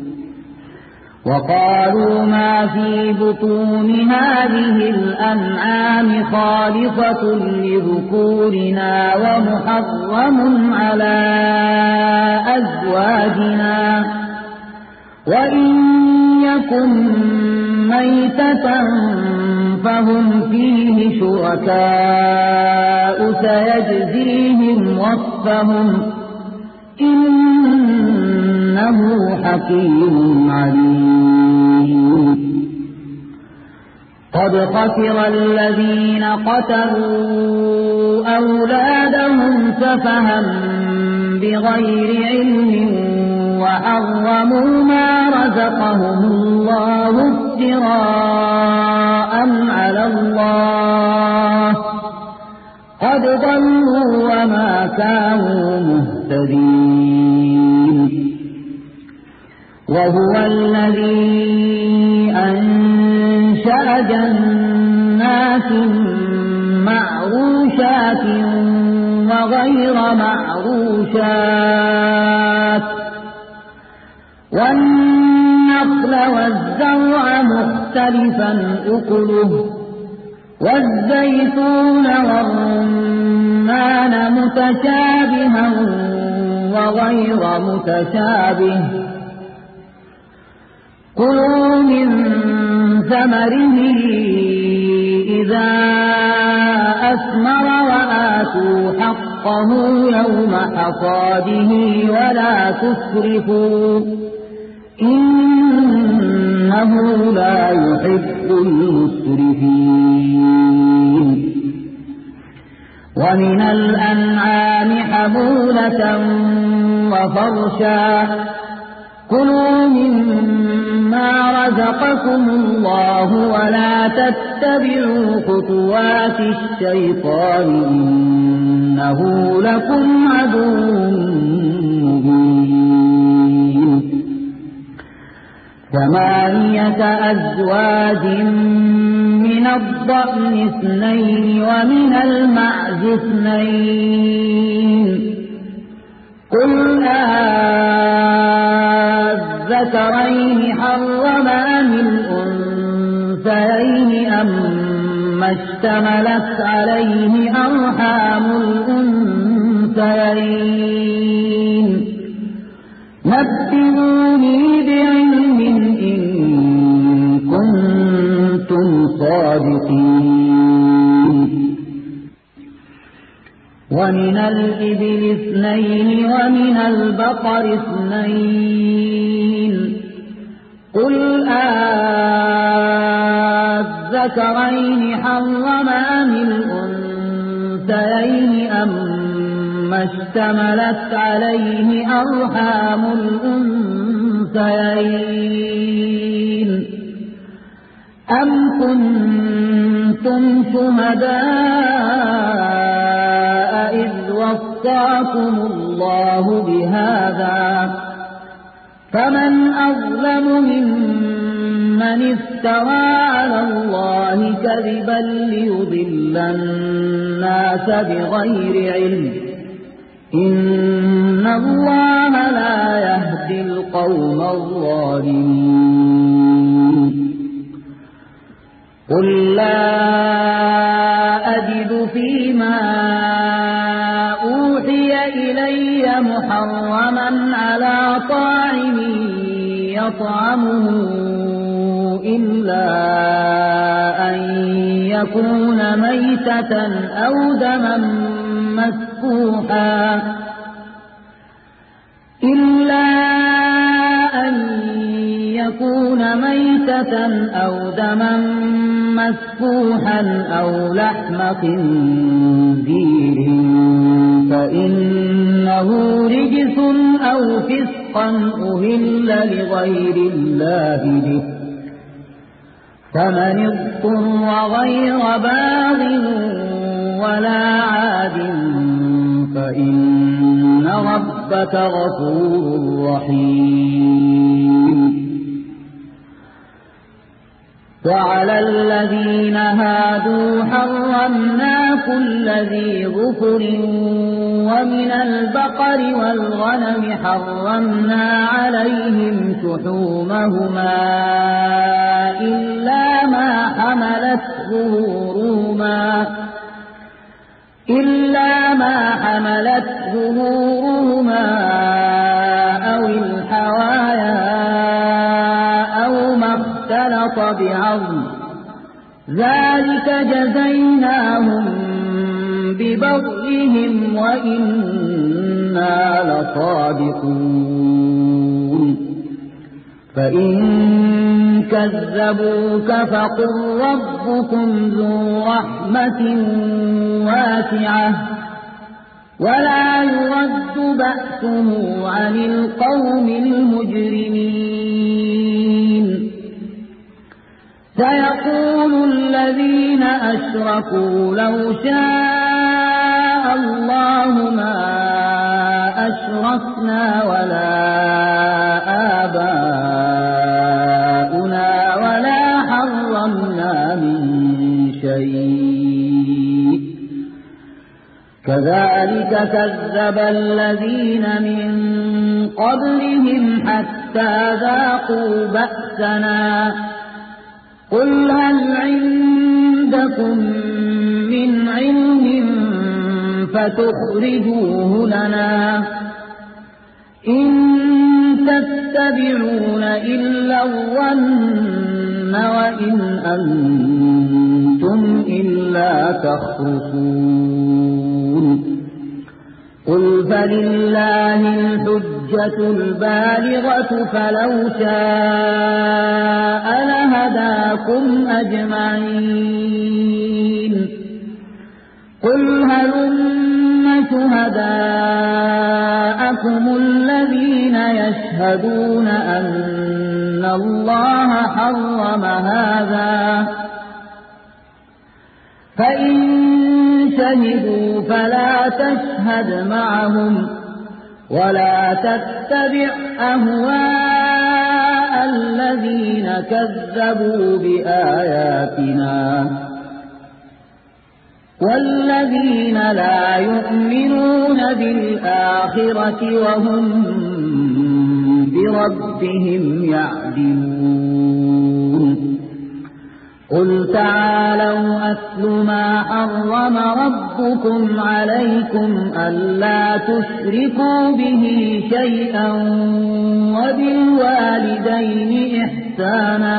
وقالوا ما في بطون هذه الأنعام خالصة لذكورنا ومحرم على أزواجنا وإن يكن ميتة فهم فيه شركاء سيجزيهم وصفهم إنه حكيم عليم. قد خسر الذين قتلوا أولادهم سفها بغير علم وحرموا ما رزقهم الله افتراء على الله فقد ضلوا وما كانوا مهتدين. وهو الذي أنشأ جنات معروشات وغير معروشات والنخل والزرع مختلفا أكله والزيتون والرمان متشابها وغير متشابه كلوا من ثمره إذا أثمر وآتوا حقه يوم حصاده ولا تسرفوا إنه لا يحب المسرفين. ومن الأنعام حمولة وفرشا كلوا مما رزقكم الله ولا تتبعوا خطوات الشيطان إنه لكم عدو مبين. ثمانية أزواج من الضأن اثنين ومن المعز اثنين قل أذكرين حرم أم الأنثيين أما اشتملت عليه أرحام الأنثيين نبئوني بعلم إن كنتم صادقين. ومن الإبل اثنين ومن البقر اثنين قل أذكرين حرم أم الأنثيين أما اشتملت عليه أرحام الأنثيين أم كنتم شهداء إذ وصاكم الله بهذا فمن أظلم ممن افترى على الله كذبا ليضل الناس بغير علم إن الله لا يهدي القوم الظالمين. قل لا أجد فيما أوحي إلي محرما على طاعم يطعمه إلا أن يكون ميتة أو دما مسفوحا إلا أن يكون ميتة أو دما مسفوحا أو لحم خنزير فإنه رجس أو فسقا أهل لغير الله به فمن اضطر غير باغ ولا عاد فإن ربك غفور رحيم. وعلى الذين هادوا حرمنا كل ذي ظفر ومن البقر والغنم حرمنا عليهم شحومهما إلا ما حملت ظهورهما إلا ما حملت ظهورهما أو الحوايا أو ما اختلط بعظم ذلك جزيناهم ببغيهم وإنا لصادقون. فإن كذبوك فقل ربكم ذو رحمة واسعة ولا يرد بأسه عن القوم المجرمين. سيقول الذين أشركوا لو شاء الله ما أشركنا ولا آباؤنا ولا حرمنا من شيء كذلك كذب الذين من قبلهم حتى ذاقوا بأسنا قل هل عندكم من علم فتخرجوه لنا إن تتبعون إلا الظن وإن أنتم إلا تخرصون قل فلله الحجة البالغة فلو شاء لهداكم أجمعين قل هلم شهداءكم الذين يشهدون أن الله حرم هذا فإن شهدوا فلا تشهد معهم ولا تتبع أهواء الذين كذبوا بآياتنا والذين لا يؤمنون بالآخرة وهم بربهم يعدلون قل تعالوا أتل ما حرم ربكم عليكم ألا تشركوا به شيئا وبالوالدين إحسانا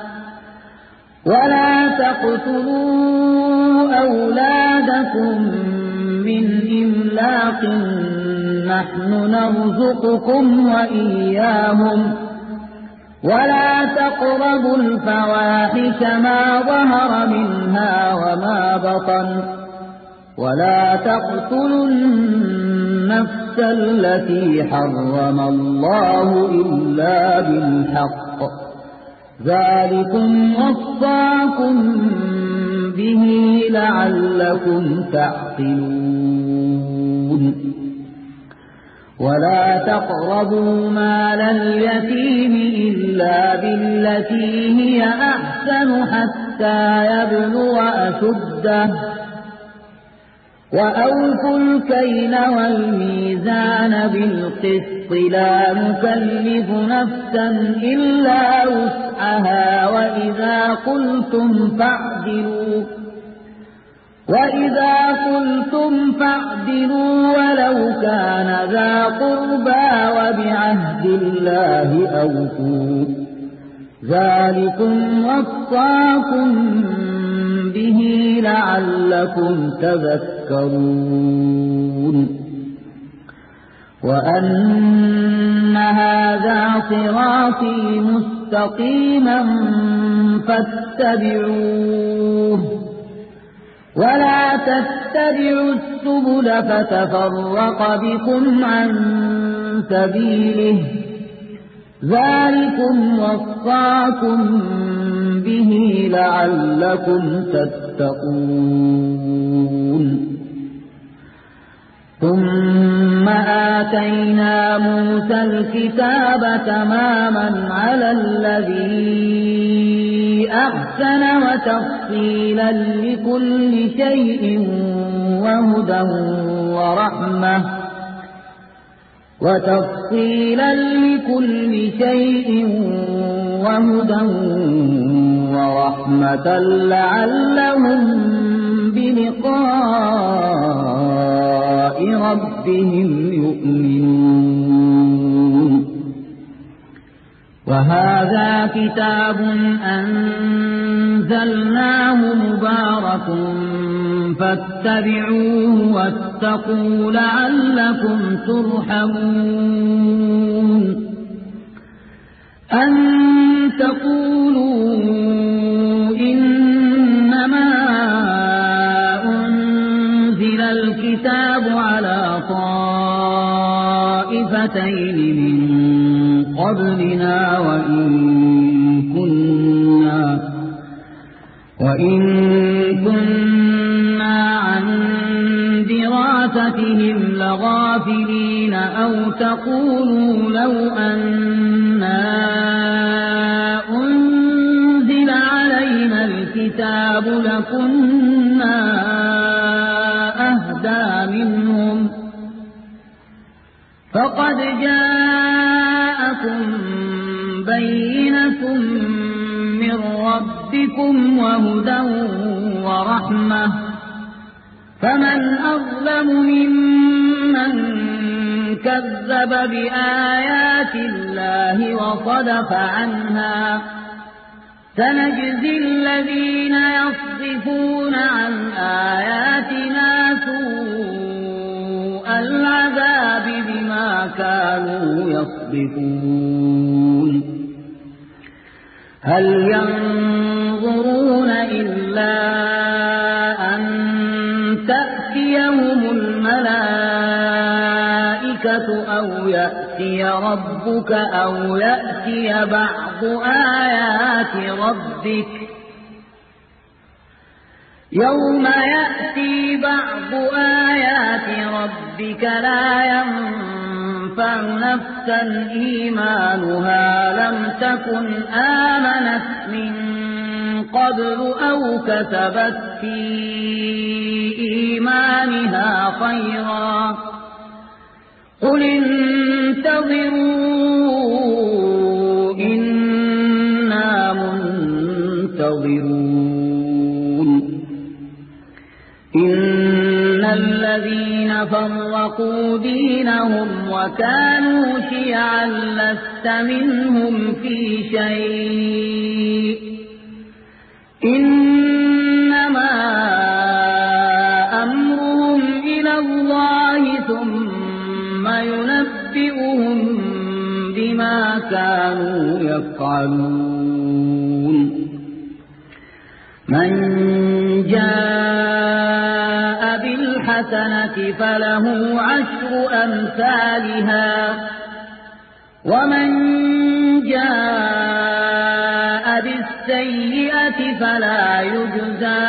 ولا تقتلوا أولادكم من إملاق نحن نرزقكم وإياهم ولا تقربوا الفواحش ما ظهر منها وما بطن ولا تقتلوا النفس التي حرم الله إلا بالحق ذلكم وصاكم به لعلكم تعقلون ولا تقربوا مال اليتيم إلا بالتي هي أحسن حتى يبلغ أشده وأوفوا الكيل والميزان بالقسط لا نكلف نفسا إلا وسعها وإذا قلتم فاعدلوا وإذا قلتم فاعدلوا ولو كان ذا قربى وبعهد الله أوفوا ذلكم وصاكم به لعلكم تذكرون وأن هذا صراطي مستقيما فاتبعوه ولا تتبعوا السبل فتفرق بكم عن سبيله ذلكم وصاكم به لعلكم تتقون ثم آتينا موسى الكتاب تماما على الذي أحسن وتفصيلا لكل شيء وهدى ورحمة وتفصيلا لكل شيء وهدى ورحمة لعلهم بلقاء ربهم يؤمنون وهذا كتاب أنزلناه مبارك فاتبعوه واتقوا لعلكم ترحمون أن تقولوا إنما أنزل الكتاب على طائفتين من قبلنا وإن كنا وإن كنا عن دراستهم لغافلين أو تقولوا لو أنا أنزل علينا الكتاب لكنا أهدى منهم فقد جاءكم بينة من ربكم وهدى ورحمة فمن أظلم ممن كذب بآيات الله وصدف عنها سنجزي الذين يصدفون عن آياتنا سوء العذاب بما كانوا يصدفون هل ينظرون إلا أن تأتيهم الملائكة أو يأتي ربك أو يأتي بعض آيات ربك يوم يأتي بعض آيات ربك لا ينفع نفسا إيمانها لم تكن آمنت من قبل أو كسبت في إيمانها خيرا قل انتظروا إنا منتظرون إن الذين فرقوا دينهم وكانوا شيعا لست منهم في شيء إنما أمرهم إلى الله ثم ينبئهم بما كانوا يفعلون من جاء بالحسنة فله عشر أمثالها ومن جاء بالسيئة فلا يجزى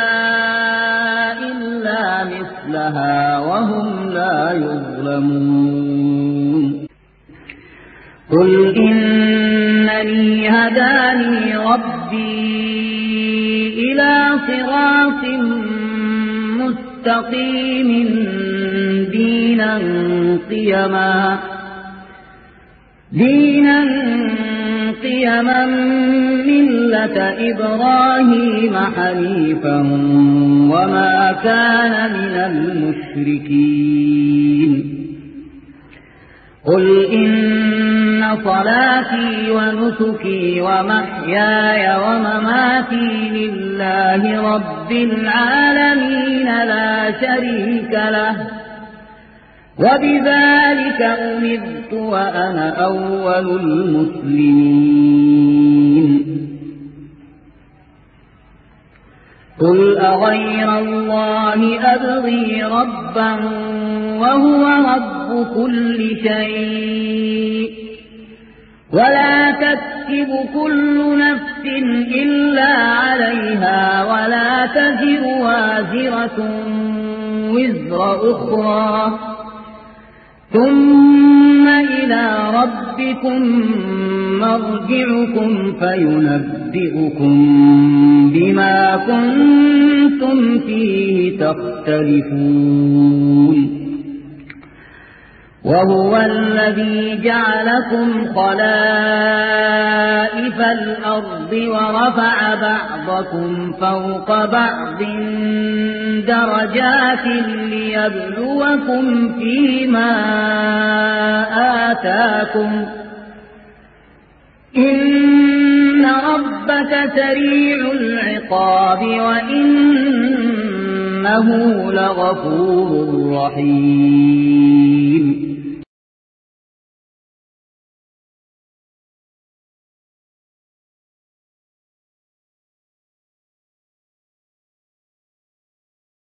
إلا مثلها وهم لا يظلمون قل إنني هداني ربي إلى صراط مستقيم دينا قيما دينا قيما ملة إبراهيم حنيفا وما كان من المشركين قل إن صلاتي ونسكي ومحياي ومماتي لله رب العالمين لا شريك له وبذلك أمرت وأنا أول المسلمين قل أغير الله أبغي ربا وهو رب كل شيء ولا تكسب كل نفس إلا عليها ولا تزر وازرة وزر أخرى ثم إلى ربكم مرجعكم فينبئكم بما كنتم فيه تختلفون وهو الذي جعلكم خلائف الأرض ورفع بعضكم فوق بعض درجات ليبلوكم فيما آتاكم إن ربك سريع العقاب وإنه لغفور رحيم